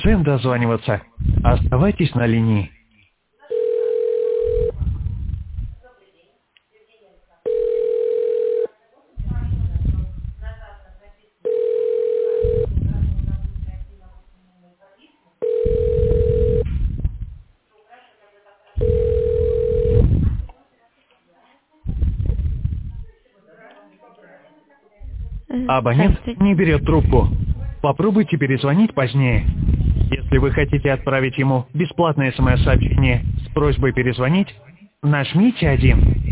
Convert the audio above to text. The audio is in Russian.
Всем дозваниваться. Оставайтесь на линии. Абонент Здравствуйте. не берет трубку. Попробуйте перезвонить позднее. Если вы хотите отправить ему бесплатное СМС-сообщение с просьбой перезвонить, нажмите 1.